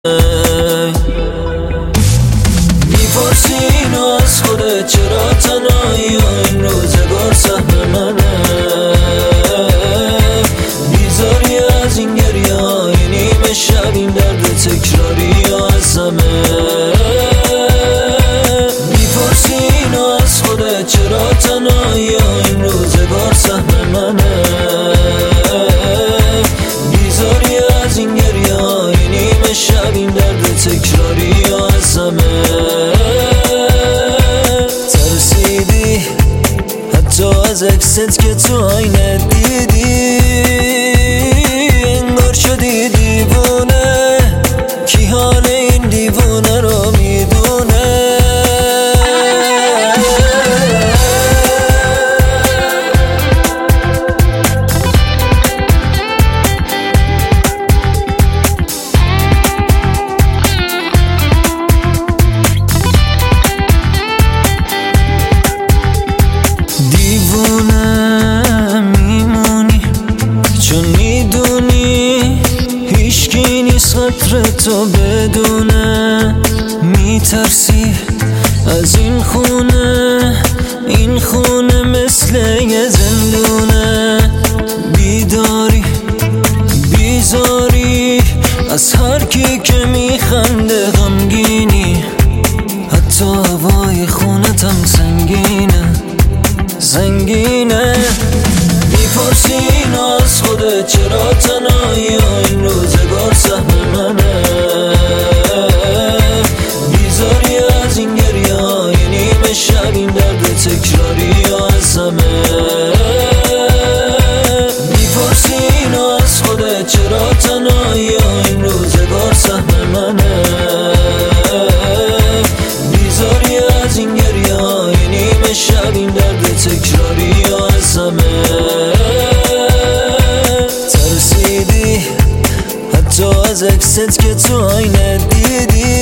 میپرسی اینو از خودت چرا تنهایی و این روزگار سهم منه؟ بیزاری از این گریه های نیمه شب، این درد تکراری یا از همه. میپرسی اینو از خودت چرا تنهایی و این روزگار سهم منه؟ بیزاری از این گریه های نیمه شب، این درد تکراری یا از همه. ترسیدی حتی از عکست که تو آینه دیدی، انگار شدی دیوونه. کی حال این دیوونه رو میدونه؟ دیوونه میمونی چون میدونی هیچکی نیست قدر تو بدونه. میترسی از این خونه مثل یه زندونه. بیداری بیزاری از هر کی که میخنده غمگینی. حتی هوای خونتم سنگینه. میپرسی اینو از خودت چرا تنهایی و این روزگار سهم منه؟ بیزاری از این گریه های نیمه شب، این درد تکراری یا از همه. میپرسی اینو از خودت چرا تنهایی و این روزگار سهم منه؟ بیزاری از این گریه های نیمه شب، این درد تکراری یا از همه. ترسیدی حتی از عکست که تو آینه دیدی،